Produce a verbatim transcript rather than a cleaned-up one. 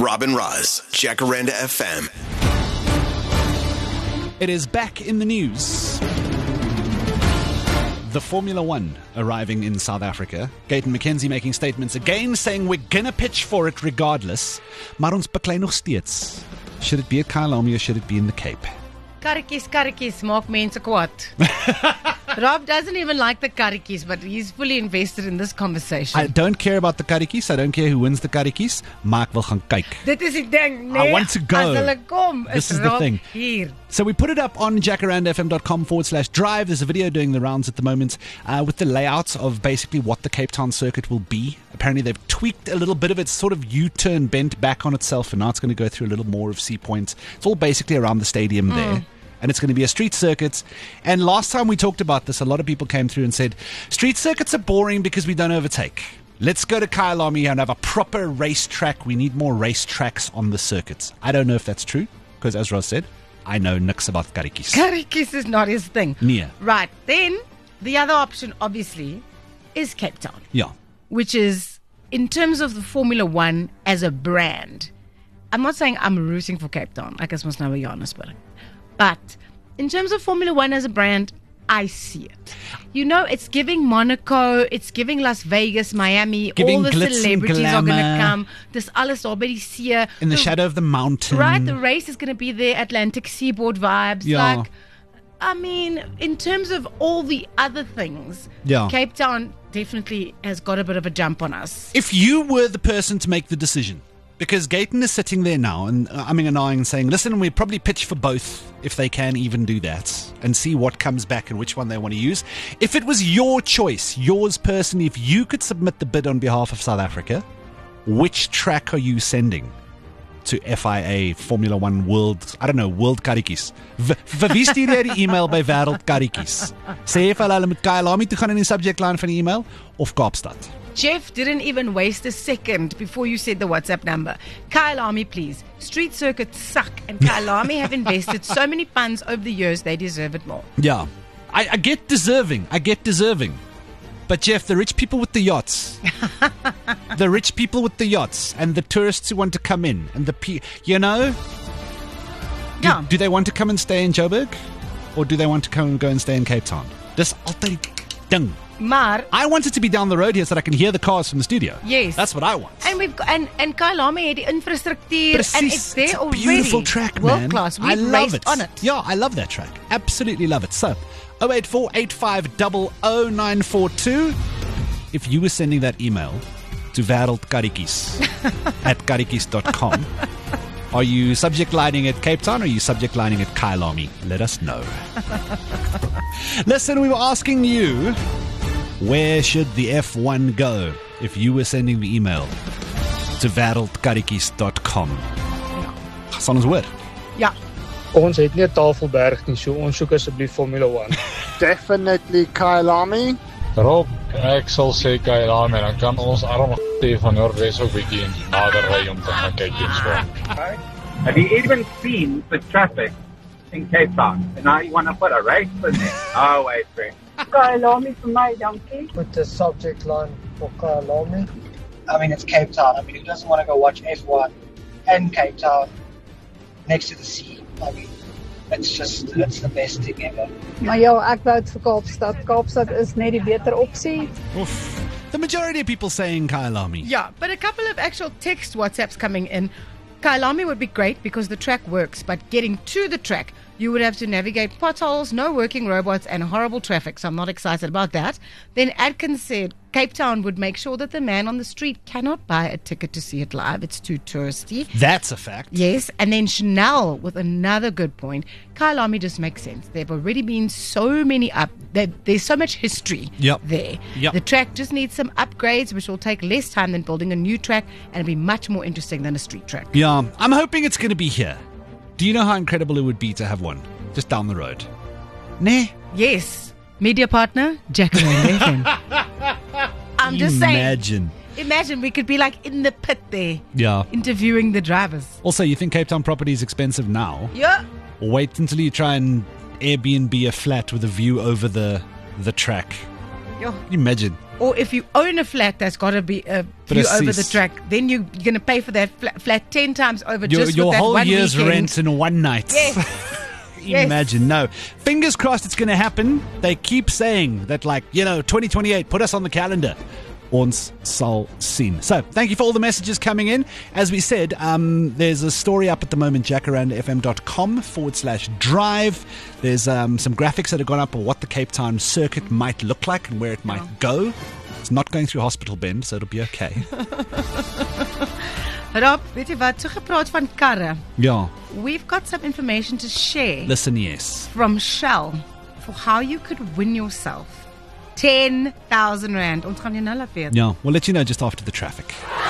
Robin Ross, Jacaranda F M. It is back in the news. The Formula One arriving in South Africa. Gayton McKenzie making statements again saying we're going to pitch for it regardless. Maar ons beklei nog steeds. Should it be at Kyalami or should it be in the Cape? Karretjies, karretjies, maak mense kwaad. Rob doesn't even like the karretjies, but he's fully invested in this conversation. I don't care about the karretjies. I don't care who wins the karretjies. Maar ek wil gaan kyk. Dit is die ding, nee. I want to go. As hulle kom, This is is the Rob thing. hier. So we put it up on jacarandafm.com forward slash drive. There's a video doing the rounds at the moment uh, with the layout of basically what the Cape Town circuit will be. Apparently they've tweaked a little bit of it, sort of U-turn, bent back on itself, and now it's going to go through a little more of Sea Point. It's all basically around the stadium mm. there. And it's going to be a street circuit. And last time we talked about this, a lot of people came through and said, street circuits are boring because we don't overtake. Let's go to Kyalami and have a proper racetrack. We need more racetracks on the circuits. I don't know if that's true, because as Ross said, I know nix about karretjies. Karretjies is not his thing. Nee. Right, then the other option, obviously, is Cape Town. Yeah. Which is, in terms of the Formula One as a brand, I'm not saying I'm rooting for Cape Town. I guess must know be honest, but But in terms of Formula One as a brand, I see it. You know, it's giving Monaco, it's giving Las Vegas, Miami, giving all the celebrities are going to come. Dis alles daar by die see. In the, the shadow of the mountain. Right, the race is going to be there, Atlantic Seaboard vibes. Yeah. Like, I mean, in terms of all the other things, yeah. Cape Town definitely has got a bit of a jump on us. If you were the person to make the decision, because Gayton is sitting there now and uh, umming and ahhing and saying, listen, we probably pitch for both if they can even do that and see what comes back and which one they want to use. If it was your choice, yours personally, if you could submit the bid on behalf of South Africa, which track are you sending to F I A, Formula One World, I don't know, World Karretjies? Vir wie stuur jy die e-mail by Wêreld Karretjies? Sê jy vir hulle moet Kyalami toe gaan in die subject line van die e-mail of Kaapstad? Jeff didn't even waste a second before you said the WhatsApp number. Kyalami, please. Street circuits suck, and Kyalami have invested so many funds over the years, they deserve it more. Yeah. I, I get deserving. I get deserving. But, Jeff, the rich people with the yachts, the rich people with the yachts, and the tourists who want to come in, and the pe- you know, do, yeah. do they want to come and stay in Joburg, or do they want to come and go and stay in Cape Town? Dis altyd ding. Maar I want it to be down the road here so that I can hear the cars from the studio. Yes. That's what I want. And we've got, and, and Kyalami het die infrastructuur. Precies. And it's there it's a already. beautiful track, man. World class. We've I love raced it. on it. Yeah, I love that track. Absolutely love it. So, oh eight four, eight five zero zero nine four two. If you were sending that email to Wêreld Karretjies at karretjies dot com, are you subject lining at Cape Town or are you subject lining at Kyalami? Let us know. Listen, we were asking you, where should the F one go if you were sending the email to Wêreld Karretjies dot com? Sal ons hoor. Ja. Ons het nie 'n Tafelberg nie, so ons soek asseblief Formula One. Definitely Kyalami. Rob, ek sal sê Kyalami, dan kan ons arme t van Noordwes ook bietjie nader ry om te gaan kyk en so. Have you even seen the traffic in Cape Town? And now you want to put a race in there? Oh, wait, friend. Kyalami vir my, dankie. With the subject line for Kyalami. I mean, it's Cape Town. I mean, who doesn't want to go watch F one in Cape Town next to the sea? I mean, it's just, it's the best thing ever. Maar ja, ek wou vir Kaapstad. Kaapstad is net die beter opsie. Oof. The majority of people saying Kyalami. Yeah, but a couple of actual text WhatsApps coming in. Kyalami would be great because the track works, but getting to the track, you would have to navigate potholes, no working robots, and horrible traffic, so I'm not excited about that. Then Adkins said Cape Town would make sure that the man on the street cannot buy a ticket to see it live. It's too touristy. That's a fact. Yes, and then Chanel with another good point. Kyalami just makes sense. There have already been so many up. There, there's so much history yep. there. Yep. The track just needs some upgrades, which will take less time than building a new track, and it'll be much more interesting than a street track. Yeah, I'm hoping it's going to be here. Do you know how incredible it would be to have one just down the road? Nah. Yes. Media partner, Jacaranda F M. I'm just saying. Imagine. Imagine we could be like in the pit there. Yeah. Interviewing the drivers. Also, you think Cape Town property is expensive now? Yeah. Wait until you try and Airbnb a flat with a view over the the track. Yeah. Imagine. Or if you own a flat that's got to be a view Precies. over the track, then you, you're going to pay for that flat, flat ten times over Your, just your with that whole one year's weekend. rent in one night. Yes. Yes. Imagine, no. Fingers crossed it's going to happen. They keep saying that, like, you know, twenty twenty-eight, put us on the calendar. Ons sal sien. So, thank you for all the messages coming in. As we said, um, there's a story up at the moment, jacarandafm.com forward slash drive. There's um, some graphics that have gone up of what the Cape Town circuit might look like and where it might go. It's not going through Hospital Bend, so it'll be okay. Rob, weet jy wat, so gepraat van karre. Ja, We've got some information to share listen, yes. from Shell for how you could win yourself ten thousand rand. Ons gaan jou nou laat weet. Yeah, we'll let you know just after the traffic.